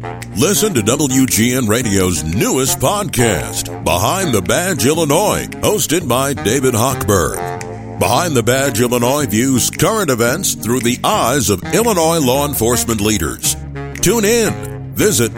Listen to WGN Radio's newest podcast, Behind the Badge Illinois, hosted by David Hochberg. Behind the Badge Illinois views current events through the eyes of Illinois law enforcement leaders. Tune in. Visit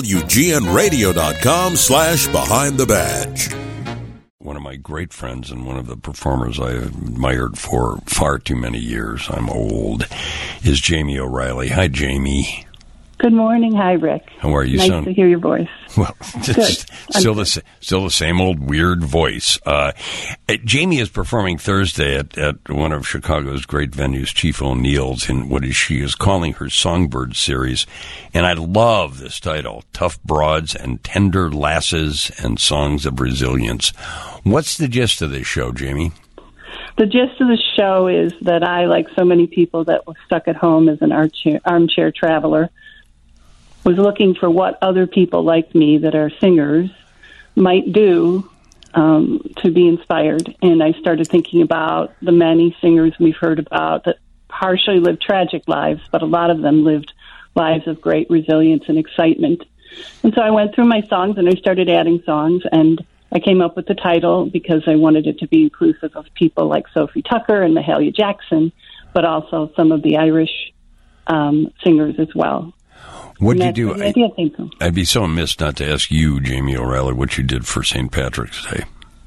WGNRadio.com/Behind the Badge. One of my great friends and one of the performers I admired for far too many years, I'm old, is Jamie O'Reilly. Hi, Jamie. Good morning. Hi, Rick. How are you, nice son? Nice to hear your voice. Well, still the same old weird voice. Jamie is performing Thursday at one of Chicago's great venues, Chief O'Neill's, in what she is calling her Songbird series. And I love this title, Tough Broads and Tender Lasses and Songs of Resilience. What's the gist of this show, Jamie? The gist of the show is that I, like so many people that were stuck at home as an armchair traveler, was looking for what other people like me that are singers might do to be inspired. And I started thinking about the many singers we've heard about that partially lived tragic lives, but a lot of them lived lives of great resilience and excitement. And so I went through my songs and I started adding songs, and I came up with the title because I wanted it to be inclusive of people like Sophie Tucker and Mahalia Jackson, but also some of the Irish singers as well. What did you do? The idea came from. I'd be so amiss not to ask you, Jamie O'Reilly, what you did for St. Patrick's Day.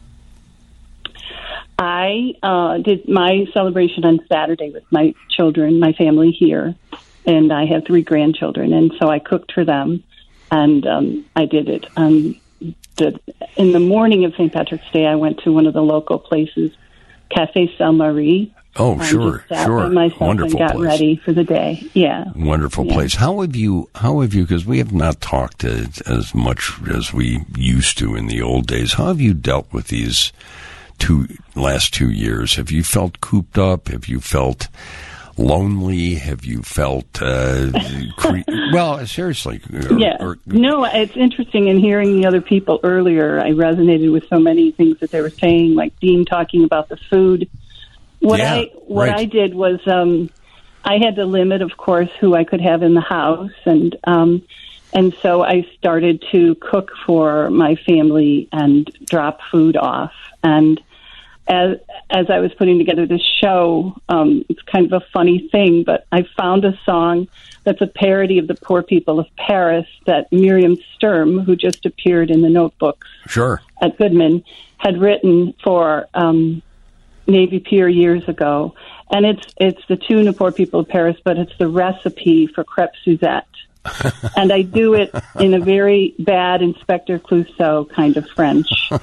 I did my celebration on Saturday with my children, my family here, and I have 3 grandchildren, and so I cooked for them, and I did it. In the morning of St. Patrick's Day, I went to one of the local places, Café Saint Marie. Oh, sure. Wonderful and got place. Ready for the day. Yeah. Wonderful place. How have you, because we have not talked as much as we used to in the old days, how have you dealt with these last 2 years? Have you felt cooped up? Have you felt lonely? Have you felt, well, seriously? No, it's interesting in hearing the other people earlier. I resonated with so many things that they were saying, like Dean talking about the food. What I did was I had to limit, of course, who I could have in the house, and so I started to cook for my family and drop food off. And as I was putting together this show, it's kind of a funny thing, but I found a song that's a parody of the Poor People of Paris that Miriam Sturm, who just appeared in the Notebooks at Goodman, had written for Navy Pier years ago. And it's the tune of Poor People of Paris, but it's the recipe for crêpe Suzette. And I do it in a very bad Inspector Clouseau kind of French.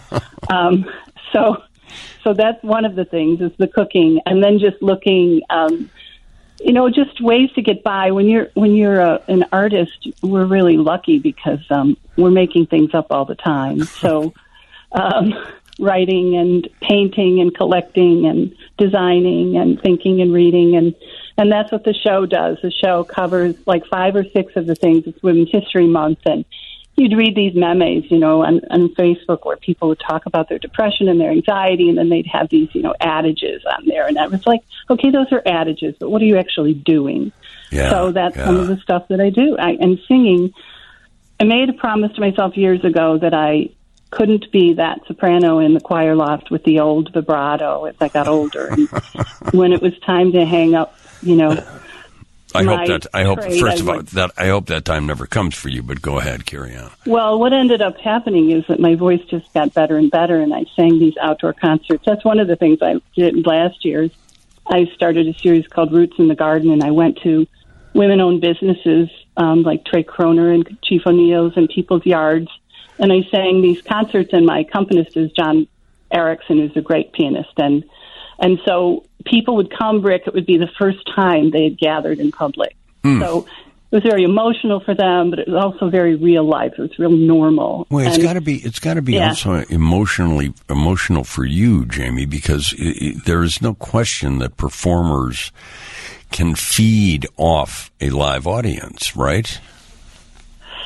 So that's one of the things, is the cooking, and then just looking, just ways to get by. When you're an artist, we're really lucky because we're making things up all the time. So writing and painting and collecting and designing and thinking and reading, and that's what the show does. The show covers like 5 or 6 of the things. It's Women's History Month, and you'd read these memes, on Facebook where people would talk about their depression and their anxiety, and then they'd have these, adages on there. And I was like, okay, those are adages, but what are you actually doing? Yeah, so that's some of the stuff that I do. And singing, I made a promise to myself years ago that I couldn't be that soprano in the choir loft with the old vibrato as I got older. And when it was time to hang up, I hope that time never comes for you, but go ahead, carry on. Well, what ended up happening is that my voice just got better and better, and I sang these outdoor concerts. That's one of the things I did last year. I started a series called Roots in the Garden, and I went to women-owned businesses like Trey Kroner and Chief O'Neill's and People's Yards, and I sang these concerts, and my accompanist is John Erickson, who's a great pianist, and so people would come, Rick. It would be the first time they had gathered in public. So it was very emotional for them, but it was also very real life. It was real normal. Well, it's got to be also emotional for you, Jamie, because there is no question that performers can feed off a live audience, right?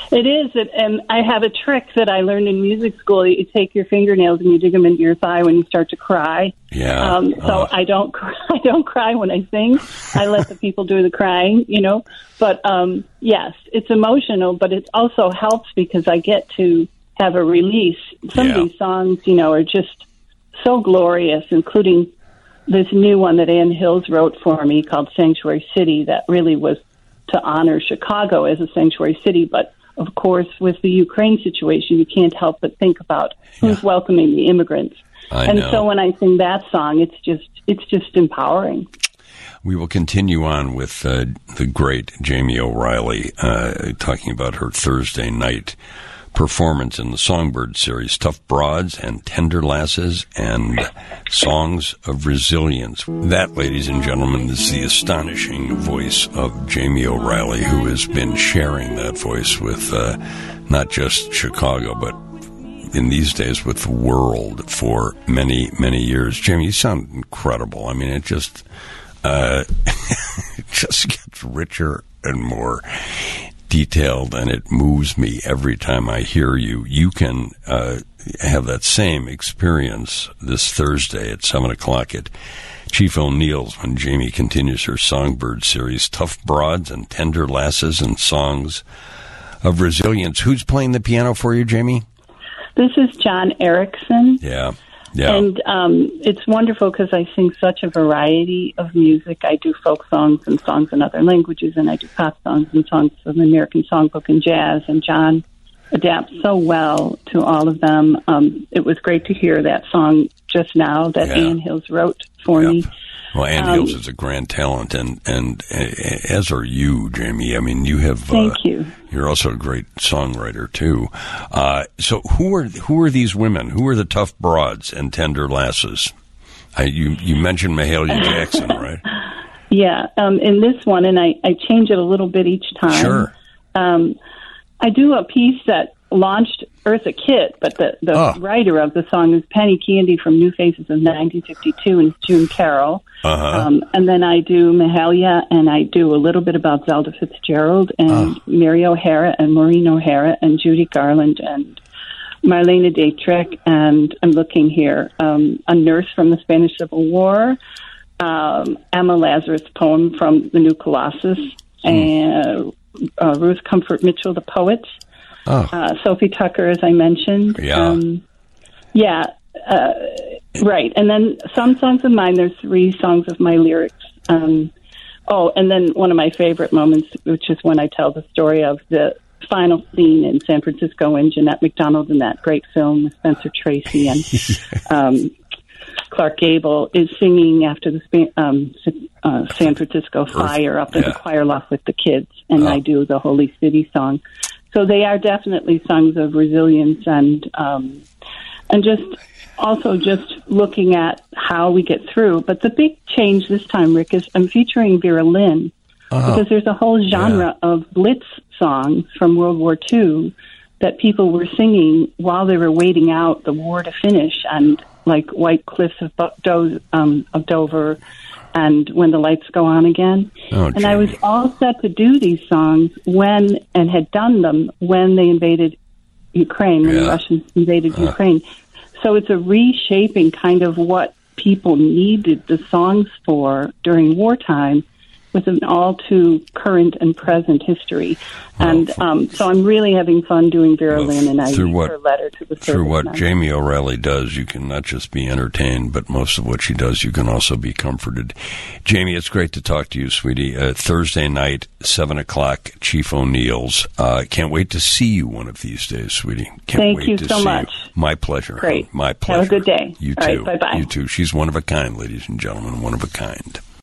It is, and I have a trick that I learned in music school. You take your fingernails and you dig them into your thigh when you start to cry. Yeah. So I don't cry when I sing. I let the people do the crying, But yes, it's emotional, but it also helps because I get to have a release. Some of these songs, are just so glorious, including this new one that Ann Hills wrote for me called Sanctuary City that really was to honor Chicago as a sanctuary city. But, of course, with the Ukraine situation, you can't help but think about who's welcoming the immigrants. I know. So when I sing that song, it's just empowering. We will continue on with the great Jamie O'Reilly talking about her Thursday night performance in the Songbird series, Tough Broads and Tender Lasses and Songs of Resilience. That, ladies and gentlemen, is the astonishing voice of Jamie O'Reilly, who has been sharing that voice with not just Chicago, but in these days with the world for many, many years. Jamie, you sound incredible. I mean, it just gets richer and more detailed, and it moves me every time I hear you. You can have that same experience this Thursday at 7 o'clock at Chief O'Neill's when Jamie continues her Songbird series, Tough Broads and Tender Lasses and Songs of Resilience. Who's playing the piano for you, Jamie? This is John Erickson. Yeah. And it's wonderful because I sing such a variety of music. I do folk songs and songs in other languages, and I do pop songs and songs from the American Songbook and jazz, and John adapts so well to all of them. It was great to hear that song just now that Ann Hills wrote for me. Well, Ann Hills is a grand talent, and as are you, Jamie. I mean, you have. Thank you. You're also a great songwriter too. So, who are these women? Who are the Tough Broads and Tender Lasses? You mentioned Mahalia Jackson, right? Yeah. In this one, and I change it a little bit each time. Sure. I do a piece that launched Eartha Kitt, but the writer of the song is Penny Candy from New Faces of 1952, and June Carroll. And then I do Mahalia, and I do a little bit about Zelda Fitzgerald, and Mary O'Hara, and Maureen O'Hara, and Judy Garland, and Marlene Dietrich, and I'm looking here, a nurse from the Spanish Civil War, Emma Lazarus' poem from The New Colossus, and Ruth Comfort Mitchell, the poet. Sophie Tucker, as I mentioned. Right. And then some songs of mine, there's 3 songs of my lyrics. And then one of my favorite moments, which is when I tell the story of the final scene in San Francisco when Jeanette MacDonald in that great film with Spencer Tracy and Clark Gable is singing after the San Francisco fire up in the choir loft with the kids, and I do the Holy City song. So they are definitely songs of resilience and just also just looking at how we get through. But the big change this time, Rick, is I'm featuring Vera Lynn because there's a whole genre of Blitz songs from World War II that people were singing while they were waiting out the war to finish, and like White Cliffs of Dover and When the Lights Go On Again. And I was all set to do these songs and had done them when they invaded Ukraine, when the Russians invaded Ukraine. So it's a reshaping kind of what people needed the songs for during wartime with an all too current and present history. And so I'm really having fun doing Vera Lynn, and I read her letter to the service. Through what Jamie O'Reilly does, you can not just be entertained, but most of what she does, you can also be comforted. Jamie, it's great to talk to you, sweetie. Thursday night, 7 o'clock, Chief O'Neill's. Can't wait to see you one of these days, sweetie. Thank you so much. My pleasure. Great. My pleasure. Have a good day. You All too. Right, bye-bye. You too. She's one of a kind, ladies and gentlemen, one of a kind.